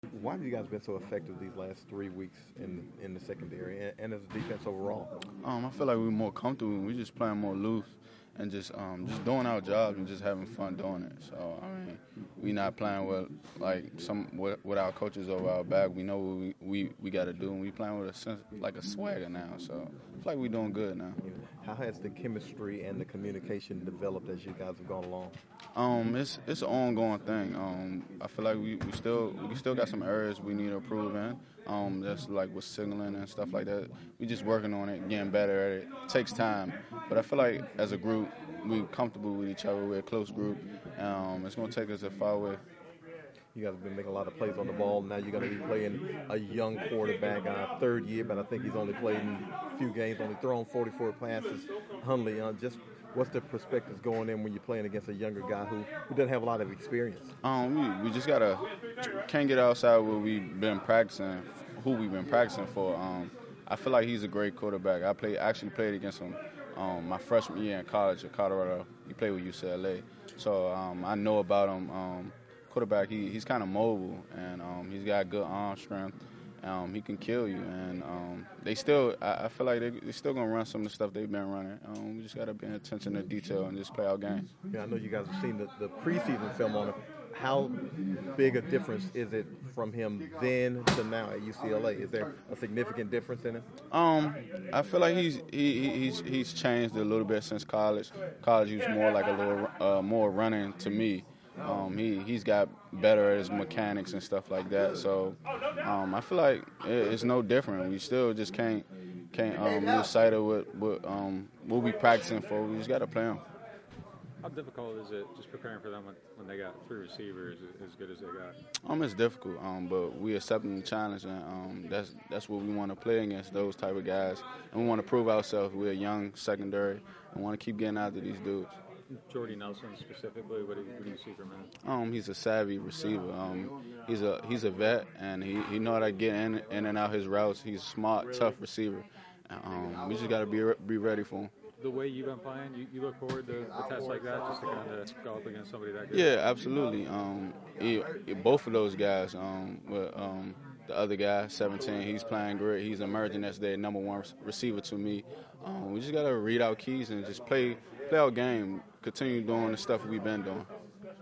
Why have you guys been so effective these last 3 weeks in the secondary and as a defense overall? I feel like we're more comfortable. We just playing more loose and just doing our jobs and just having fun doing it. So I mean, we not playing with with our coaches over our back. We know what we got to do, and we playing with a sense like a swagger now. So I feel like we're doing good now. How has the chemistry and the communication developed as you guys have gone along? It's an ongoing thing. I feel like we still got some areas we need to improve in. That's like with signaling and stuff like that. We just working on it, getting better at it. It takes time, but I feel like as a group, we're comfortable with each other. We're a close group. It's gonna take us a far way. You guys have been making a lot of plays on the ball. Now you're going to be playing a young quarterback, third year, but I think he's only played in a few games, only thrown 44 passes. Hundley, just what's the perspectives going in when you're playing against a younger guy who doesn't have a lot of experience? We just can't get outside where we've been practicing, who we've been practicing for. I feel like he's a great quarterback. Actually played against him my freshman year in college at Colorado. He played with UCLA, so I know about him. Quarterback, he's kind of mobile, and he's got good arm strength. He can kill you, and I feel like they're still gonna run some of the stuff they've been running. We just gotta pay attention to detail and just play our game. Yeah, I know you guys have seen the preseason film on him. How big a difference is it from him then to now at UCLA? Is there a significant difference in him? I feel like he's changed a little bit since college. College, he was more like a little more running to me. He's got better at his mechanics and stuff like that. So I feel like it's no different. We still just can't lose sight of what we practicing for. We just got to play them. How difficult is it just preparing for them when they got three receivers as good as they got? It's difficult, but we accepting the challenge, and that's what we want to play against, those type of guys. And we want to prove ourselves. We're a young secondary and want to keep getting after these dudes. Jordy Nelson specifically, what do you see from him? He's a savvy receiver. He's a vet, and he know how to get in and out his routes. He's a smart, tough receiver. We just got to be ready for him. The way you've been playing, you look forward to tests like that, just to kind of go up against somebody that good? Yeah, absolutely. Both of those guys, with the other guy, 17, he's playing great. He's emerging as their number one receiver to me. We just got to read our keys and just play our game, continue doing the stuff we've been doing.